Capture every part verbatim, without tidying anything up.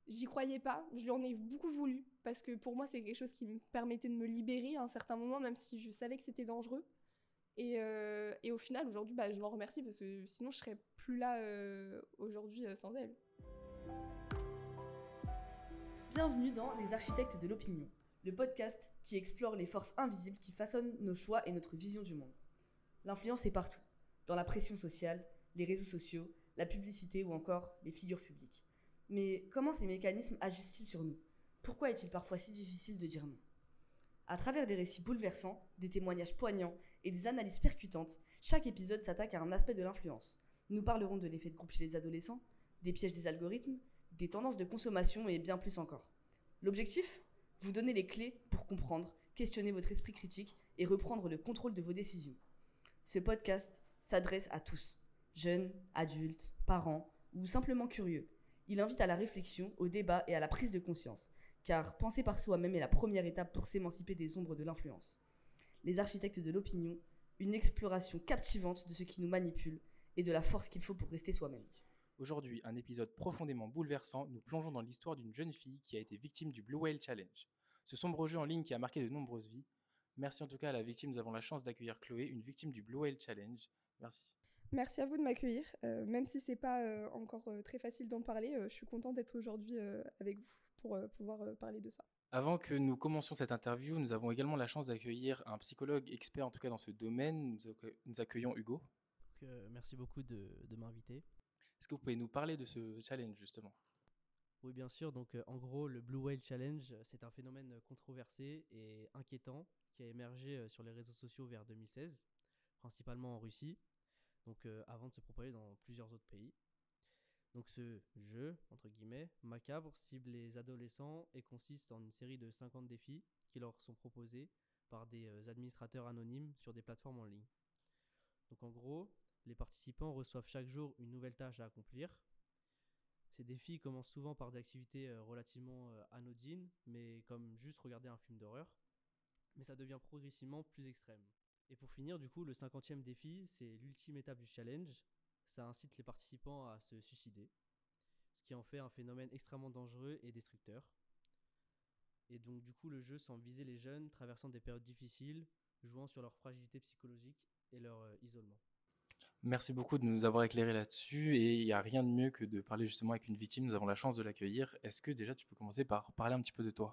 j'y croyais pas, je lui en ai beaucoup voulu, parce que pour moi, c'est quelque chose qui me permettait de me libérer à un certain moment, même si je savais que c'était dangereux. Et, euh, et au final, aujourd'hui, bah, je l'en remercie, parce que sinon, je serais plus là euh, aujourd'hui euh, sans elle. Bienvenue dans Les Architectes de l'Opinion, le podcast qui explore les forces invisibles qui façonnent nos choix et notre vision du monde. L'influence est partout, dans la pression sociale, les réseaux sociaux, la publicité ou encore les figures publiques. Mais comment ces mécanismes agissent-ils sur nous ? Pourquoi est-il parfois si difficile de dire non ? À travers des récits bouleversants, des témoignages poignants et des analyses percutantes, chaque épisode s'attaque à un aspect de l'influence. Nous parlerons de l'effet de groupe chez les adolescents, des pièges des algorithmes, des tendances de consommation et bien plus encore. L'objectif ? Vous donner les clés pour comprendre, questionner votre esprit critique et reprendre le contrôle de vos décisions. Ce podcast s'adresse à tous, jeunes, adultes, parents ou simplement curieux. Il invite à la réflexion, au débat et à la prise de conscience, car penser par soi-même est la première étape pour s'émanciper des ombres de l'influence. Les architectes de l'opinion, une exploration captivante de ce qui nous manipule et de la force qu'il faut pour rester soi-même. Aujourd'hui, un épisode profondément bouleversant, nous plongeons dans l'histoire d'une jeune fille qui a été victime du Blue Whale Challenge. Ce sombre jeu en ligne qui a marqué de nombreuses vies. Merci en tout cas à la victime, nous avons la chance d'accueillir Chloé, une victime du Blue Whale Challenge. Merci. Merci à vous de m'accueillir, euh, même si c'est pas euh, encore euh, très facile d'en parler, euh, je suis contente d'être aujourd'hui euh, avec vous pour euh, pouvoir euh, parler de ça. Avant que nous commencions cette interview, nous avons également la chance d'accueillir un psychologue expert en tout cas dans ce domaine. Nous, accue- nous accueillons Hugo. Donc, euh, merci beaucoup de, de m'inviter. Est-ce que vous pouvez nous parler de ce challenge justement ? Oui, bien sûr. Donc, euh, en gros, le Blue Whale Challenge, c'est un phénomène controversé et inquiétant qui a émergé euh, sur les réseaux sociaux vers deux mille seize, principalement en Russie, donc euh, avant de se propager dans plusieurs autres pays. Donc, ce jeu, entre guillemets, macabre, cible les adolescents et consiste en une série de cinquante défis qui leur sont proposés par des euh, administrateurs anonymes sur des plateformes en ligne. Donc, en gros, les participants reçoivent chaque jour une nouvelle tâche à accomplir. Ces défis commencent souvent par des activités euh, relativement euh, anodines, mais comme juste regarder un film d'horreur. Mais ça devient progressivement plus extrême. Et pour finir, du coup, le cinquantième défi, c'est l'ultime étape du challenge. Ça incite les participants à se suicider, ce qui en fait un phénomène extrêmement dangereux et destructeur. Et donc, du coup, le jeu semble viser les jeunes traversant des périodes difficiles, jouant sur leur fragilité psychologique et leur euh, isolement. Merci beaucoup de nous avoir éclairé là-dessus et il n'y a rien de mieux que de parler justement avec une victime, nous avons la chance de l'accueillir. Est-ce que déjà tu peux commencer par parler un petit peu de toi ?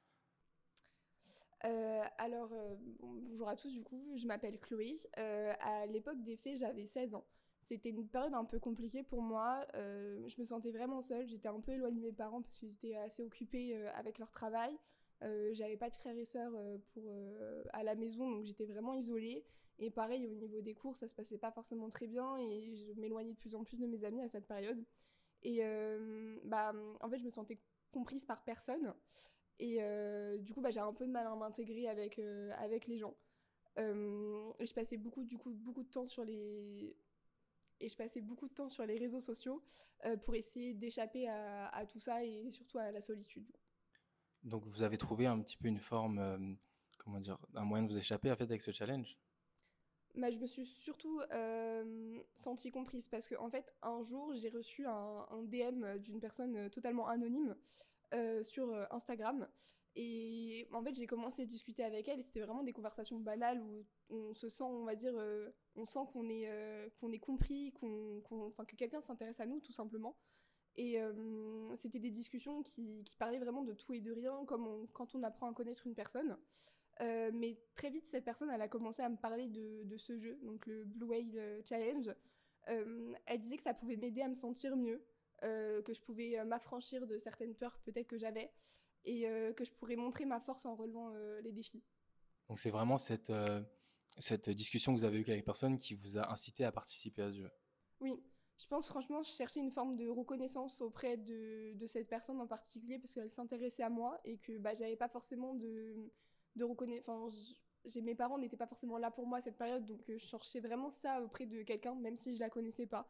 Euh, alors, euh, bonjour à tous, du coup, je m'appelle Chloé. Euh, à l'époque des faits, j'avais seize ans. C'était une période un peu compliquée pour moi. Euh, je me sentais vraiment seule. J'étais un peu éloignée de mes parents parce qu'ils étaient assez occupés euh, avec leur travail. Euh, j'avais pas de frères et sœurs euh, pour, euh, à la maison, donc j'étais vraiment isolée. Et pareil, au niveau des cours, ça se passait pas forcément très bien et je m'éloignais de plus en plus de mes amis à cette période. Et euh, bah, en fait, je me sentais comprise par personne. Et euh, du coup, bah, j'ai un peu de mal à m'intégrer avec, euh, avec les gens. Euh, et je passais beaucoup, du coup, beaucoup de temps sur les... Et je passais beaucoup de temps sur les réseaux sociaux euh, pour essayer d'échapper à, à tout ça et surtout à la solitude. Donc vous avez trouvé un petit peu une forme, euh, comment dire, un moyen de vous échapper en fait avec ce challenge ? Bah, je me suis surtout euh, sentie comprise parce qu'en en fait, un jour, j'ai reçu un, un D M d'une personne totalement anonyme euh, sur euh, Instagram. Et en fait, j'ai commencé à discuter avec elle et c'était vraiment des conversations banales où on se sent, on va dire, euh, on sent qu'on est, euh, qu'on est compris, qu'on, qu'on, enfin, que quelqu'un s'intéresse à nous, tout simplement. Et euh, c'était des discussions qui, qui parlaient vraiment de tout et de rien, comme on, quand on apprend à connaître une personne. Euh, mais très vite, cette personne, elle a commencé à me parler de, de ce jeu, donc le Blue Whale Challenge. Euh, elle disait que ça pouvait m'aider à me sentir mieux, euh, que je pouvais euh, m'affranchir de certaines peurs peut-être que j'avais, et euh, que je pourrais montrer ma force en relevant euh, les défis. Donc c'est vraiment cette, euh, cette discussion que vous avez eue avec les personnes qui vous a incité à participer à ce jeu. Oui, je pense franchement, je cherchais une forme de reconnaissance auprès de, de cette personne en particulier parce qu'elle s'intéressait à moi et que bah, j'avais pas forcément de, de reconnaissance. Enfin, j'ai, mes parents n'étaient pas forcément là pour moi à cette période, donc euh, je cherchais vraiment ça auprès de quelqu'un, même si je la connaissais pas.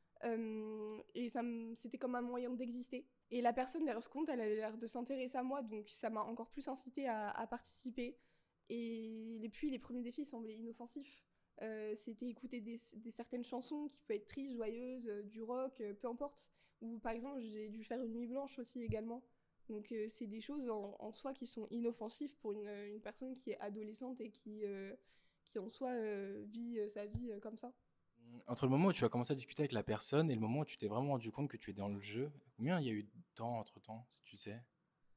Euh, et ça me, c'était comme un moyen d'exister. Et la personne derrière ce compte, elle avait l'air de s'intéresser à moi, donc ça m'a encore plus incité à, à participer. Et, et puis les premiers défis semblaient inoffensifs. Euh, c'était écouter des, des certaines chansons qui peuvent être tristes, joyeuses, euh, du rock, euh, peu importe. Ou par exemple, j'ai dû faire une nuit blanche aussi également. Donc euh, c'est des choses en, en soi qui sont inoffensives pour une, une personne qui est adolescente et qui, euh, qui en soi euh, vit euh, sa vie euh, comme ça. Entre le moment où tu as commencé à discuter avec la personne et le moment où tu t'es vraiment rendu compte que tu es dans le jeu, combien il y a eu de temps entre temps, si tu sais?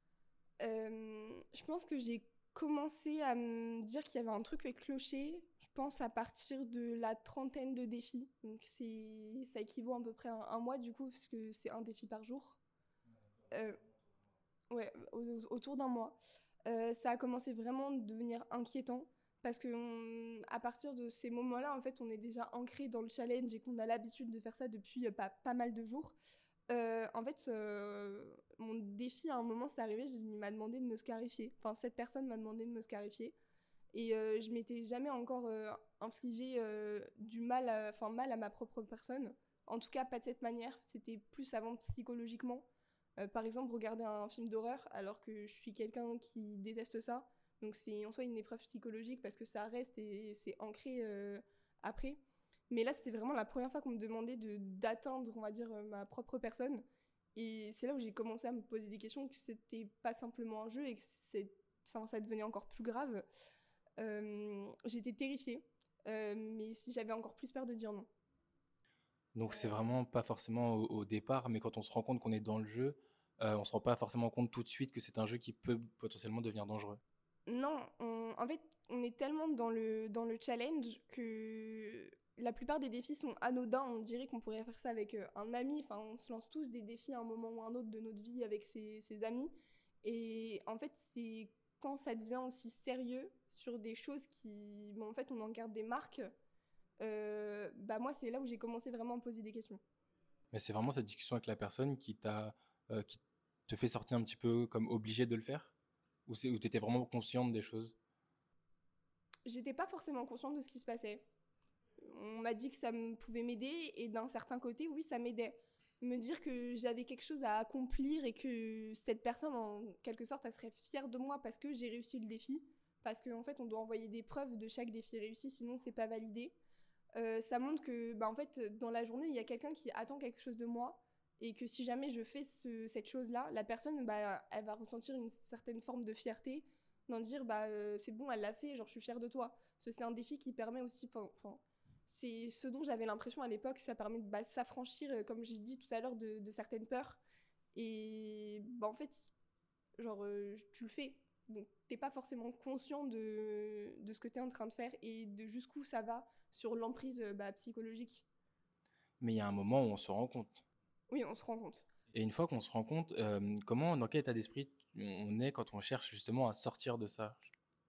Euh, je pense que j'ai commencé à me dire qu'il y avait un truc qui clochait, je pense à partir de la trentaine de défis. Donc c'est, ça équivaut à peu près à un, un mois du coup, parce que c'est un défi par jour. Euh, ouais, au- autour d'un mois. Euh, ça a commencé vraiment de devenir inquiétant parce que on- à partir de ces moments-là, en fait, on est déjà ancré dans le challenge et qu'on a l'habitude de faire ça depuis euh, pas, pas mal de jours. Euh, en fait, euh, mon défi à un moment, c'est arrivé, il m'a demandé de me scarifier. Enfin, cette personne m'a demandé de me scarifier. Et euh, je m'étais jamais encore euh, infligé euh, du mal, à- enfin mal à ma propre personne. En tout cas, pas de cette manière. C'était plus avant psychologiquement. Euh, par exemple, regarder un film d'horreur alors que je suis quelqu'un qui déteste ça. Donc c'est en soi une épreuve psychologique parce que ça reste et c'est ancré euh, après. Mais là, c'était vraiment la première fois qu'on me demandait de d'atteindre, on va dire, euh, ma propre personne. Et c'est là où j'ai commencé à me poser des questions, que c'était pas simplement un jeu et que c'est, ça, ça devenait encore plus grave. Euh, j'étais terrifiée, euh, mais j'avais encore plus peur de dire non. Donc c'est vraiment pas forcément au, au départ, mais quand on se rend compte qu'on est dans le jeu, euh, on se rend pas forcément compte tout de suite que c'est un jeu qui peut potentiellement devenir dangereux. Non, on- en fait, on est tellement dans le, dans le challenge que la plupart des défis sont anodins. On dirait qu'on pourrait faire ça avec euh, un ami. Enfin, on se lance tous des défis à un moment ou un autre de notre vie avec ses, ses amis. Et en fait, c'est quand ça devient aussi sérieux sur des choses qui, bon, en fait, on en garde des marques. Euh, bah moi, c'est là où j'ai commencé vraiment à me poser des questions. Mais c'est vraiment cette discussion avec la personne qui t'a, euh, qui te fait sortir un petit peu comme obligé de le faire? Ou c'est, ou t'étais vraiment consciente des choses? J'étais pas forcément consciente de ce qui se passait. On m'a dit que ça me pouvait m'aider et d'un certain côté, oui, ça m'aidait. Me dire que j'avais quelque chose à accomplir et que cette personne, en quelque sorte, elle serait fière de moi parce que j'ai réussi le défi. Parce qu'en fait, on doit envoyer des preuves de chaque défi réussi, sinon c'est pas validé. Euh, ça montre que, bah, en fait, dans la journée, il y a quelqu'un qui attend quelque chose de moi et que si jamais je fais ce- cette chose-là, la personne, bah, elle va ressentir une certaine forme de fierté, d'en dire, bah, euh, c'est bon, elle l'a fait, genre, je suis fière de toi. Parce que c'est un défi qui permet aussi, enfin, c'est ce dont j'avais l'impression à l'époque, ça permet de bah, s'affranchir, euh, comme j'ai dit tout à l'heure, de, de certaines peurs. Et bah, en fait, genre, euh, tu le fais. Donc, t'es pas forcément conscient de, de ce que t'es en train de faire et de jusqu'où ça va sur l'emprise euh, bah, psychologique. Mais il y a un moment où on se rend compte. Oui, on se rend compte. Et une fois qu'on se rend compte, euh, comment, dans quel état d'esprit on est quand on cherche justement à sortir de ça?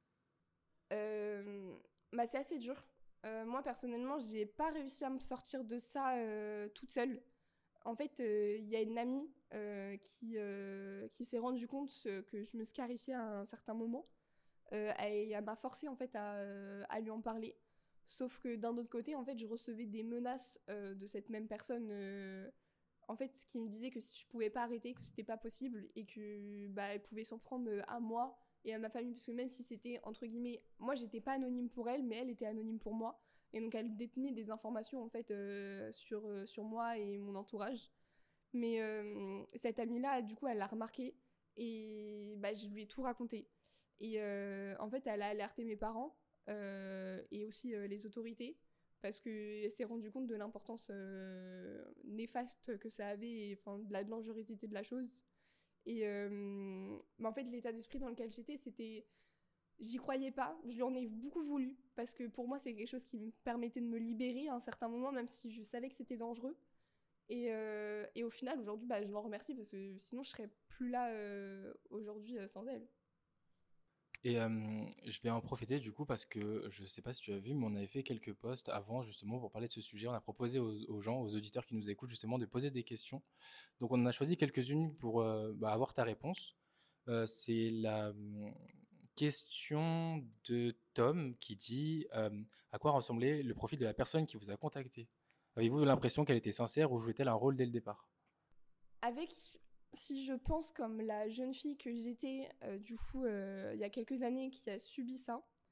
Euh, bah, c'est assez dur. Euh, moi, personnellement, j'ai pas réussi à me sortir de ça euh, toute seule. En fait, euh, il y a une amie euh, qui, euh, qui s'est rendue compte euh, que je me scarifiais à un certain moment. Euh, et elle m'a forcé en fait à, euh, à lui en parler. Sauf que d'un autre côté, en fait, je recevais des menaces euh, de cette même personne, euh, en fait, qui me disait que si je pouvais pas arrêter, que c'était pas possible et que bah, elle pouvait s'en prendre euh, à moi et à ma famille, parce que même si c'était entre guillemets, moi j'étais pas anonyme pour elle, mais elle était anonyme pour moi, et donc elle détenait des informations en fait euh, sur euh, sur moi et mon entourage. Mais euh, cette amie-là, du coup, elle l'a remarqué et bah, je lui ai tout raconté. Et euh, en fait, elle a alerté mes parents euh, et aussi euh, les autorités parce qu'elle s'est rendue compte de l'importance euh, néfaste que ça avait et enfin, de la dangerosité de la chose. Et euh, bah, en fait, l'état d'esprit dans lequel j'étais, c'était. J'y croyais pas, je lui en ai beaucoup voulu parce que pour moi, c'est quelque chose qui me permettait de me libérer à un certain moment, même si je savais que c'était dangereux. Et, euh, et au final, aujourd'hui, bah, je l'en remercie parce que sinon, je serais plus là euh, aujourd'hui euh, sans elle. Et euh, je vais en profiter du coup parce que je sais pas si tu as vu, mais on avait fait quelques posts avant justement pour parler de ce sujet. On a proposé aux, aux gens, aux auditeurs qui nous écoutent justement de poser des questions. Donc on en a choisi quelques-unes pour euh, bah, avoir ta réponse. Euh, c'est la hum, question de Tom qui dit euh, à quoi ressemblait le profil de la personne qui vous a contacté? Avez-vous l'impression qu'elle était sincère ou jouait-elle un rôle dès le départ? Avec, si je pense comme la jeune fille que j'étais, euh, du coup, euh, il y a quelques années, qui a subi ça,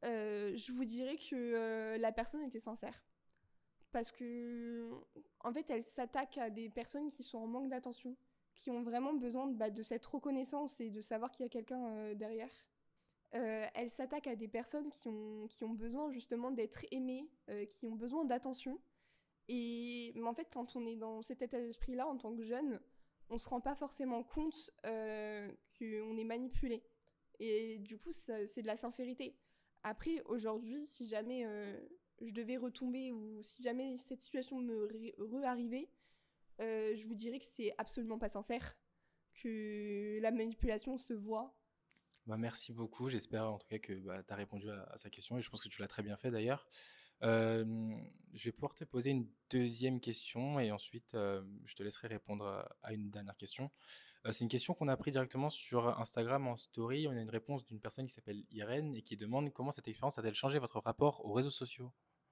euh, je vous dirais que euh, la personne était sincère. Parce que, en fait, elle s'attaque à des personnes qui sont en manque d'attention, qui ont vraiment besoin de, bah, de cette reconnaissance et de savoir qu'il y a quelqu'un euh, derrière. Euh, elle s'attaque à des personnes qui ont, qui ont besoin justement d'être aimées, euh, qui ont besoin d'attention. Et mais en fait, quand on est dans cet état d'esprit-là, en tant que jeune, on se rend pas forcément compte euh, qu'on est manipulé. Et du coup, ça, c'est de la sincérité. Après, aujourd'hui, si jamais euh, je devais retomber ou si jamais cette situation me ré- re-arrivait, euh, je vous dirais que c'est absolument pas sincère, que la manipulation se voit. Bah, merci beaucoup. J'espère en tout cas que bah, tu as répondu à, à sa question et je pense que tu l'as très bien fait d'ailleurs. Euh, je vais pouvoir te poser une deuxième question et ensuite euh, je te laisserai répondre à, à une dernière question. Euh, c'est une question qu'on a pris directement sur Instagram en story. On a une réponse d'une personne qui s'appelle Irène et qui demande comment cette expérience a-t-elle changé votre rapport aux réseaux sociaux?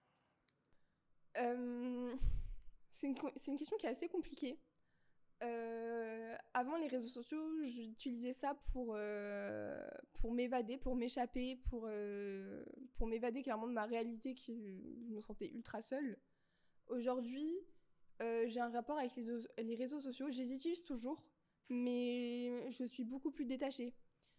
Euh, c'est une, co- c'est une question qui est assez compliquée. Euh, avant les réseaux sociaux, j'utilisais ça pour, euh, pour m'évader, pour m'échapper, pour, euh, pour m'évader clairement de ma réalité qui je me sentais ultra seule. Aujourd'hui, euh, j'ai un rapport avec les, os- les réseaux sociaux. Je les utilise toujours, mais je suis beaucoup plus détachée.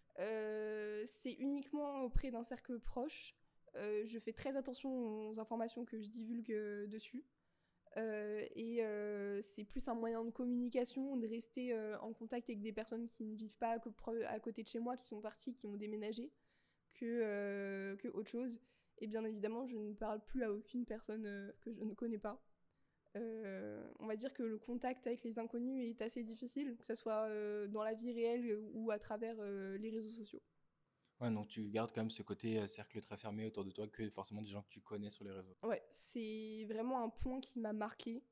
Euh, c'est uniquement auprès d'un cercle proche. Euh, je fais très attention aux informations que je divulgue euh, dessus. Euh, et euh, c'est plus un moyen de communication, de rester euh, en contact avec des personnes qui ne vivent pas à, co- à côté de chez moi, qui sont parties, qui ont déménagé, que, euh, que autre chose. Et bien évidemment, je ne parle plus à aucune personne euh, que je ne connais pas. Euh, on va dire que le contact avec les inconnus est assez difficile, que ce soit euh, dans la vie réelle ou à travers euh, les réseaux sociaux. Ouais, donc tu gardes quand même ce côté euh, cercle très fermé autour de toi que forcément des gens que tu connais sur les réseaux. Ouais, c'est vraiment un point qui m'a marqué.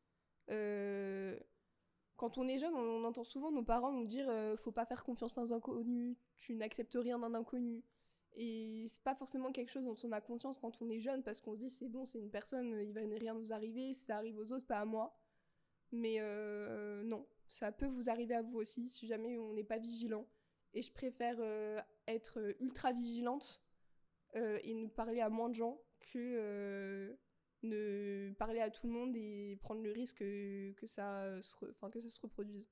Euh, Quand on est jeune, on entend souvent nos parents nous dire euh, faut pas faire confiance à un inconnu, tu n'acceptes rien d'un inconnu. Et c'est pas forcément quelque chose dont on a conscience quand on est jeune parce qu'on se dit c'est bon, c'est une personne, il va rien nous arriver, ça arrive aux autres, pas à moi. Mais euh, non, ça peut vous arriver à vous aussi si jamais on n'est pas vigilant. Et je préfère euh, être ultra vigilante euh, et ne parler à moins de gens que euh, ne parler à tout le monde et prendre le risque que, que, ça, se re- enfin, que ça se reproduise.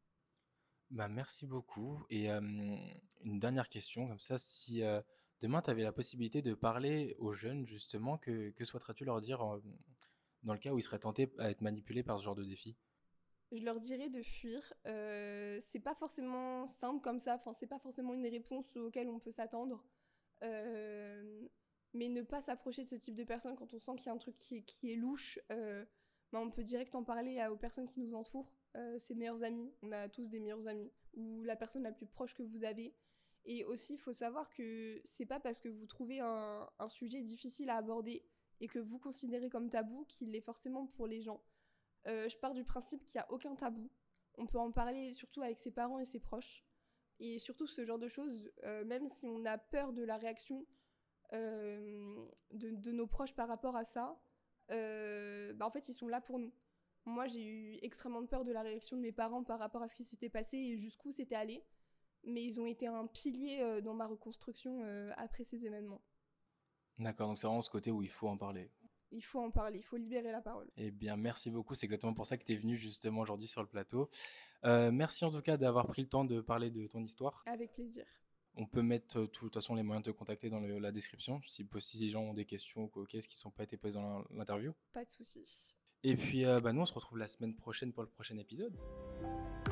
Bah, merci beaucoup. Et euh, une dernière question, comme ça, si euh, demain tu avais la possibilité de parler aux jeunes, justement, que, que souhaiterais-tu leur dire euh, dans le cas où ils seraient tentés à être manipulés par ce genre de défi? Je leur dirais de fuir. Euh, c'est pas forcément simple comme ça, enfin, c'est pas forcément une réponse auquel on peut s'attendre. Euh, mais ne pas s'approcher de ce type de personnes quand on sent qu'il y a un truc qui est, qui est louche, euh, bah, on peut direct en parler à- aux personnes qui nous entourent, euh, ses meilleurs amis. On a tous des meilleurs amis, ou la personne la plus proche que vous avez. Et aussi, il faut savoir que c'est pas parce que vous trouvez un, un sujet difficile à aborder et que vous considérez comme tabou qu'il l'est forcément pour les gens. Euh, je pars du principe qu'il n'y a aucun tabou. On peut en parler surtout avec ses parents et ses proches. Et surtout ce genre de choses, euh, même si on a peur de la réaction euh, de, de nos proches par rapport à ça, euh, bah en fait ils sont là pour nous. Moi j'ai eu extrêmement peur de la réaction de mes parents par rapport à ce qui s'était passé et jusqu'où c'était allé. Mais ils ont été un pilier euh, dans ma reconstruction euh, après ces événements. D'accord, donc c'est vraiment ce côté où il faut en parler. Il faut en parler, il faut libérer la parole. Eh bien, merci beaucoup. C'est exactement pour ça que tu es venu justement aujourd'hui sur le plateau. Euh, merci en tout cas d'avoir pris le temps de parler de ton histoire. Avec plaisir. On peut mettre euh, tout- de toute façon les moyens de te contacter dans le- la description si, si les gens ont des questions ou quoi, qu'est-ce qui ne sont pas été posées dans l'interview. Pas de soucis. Et puis, euh, bah, nous, on se retrouve la semaine prochaine pour le prochain épisode.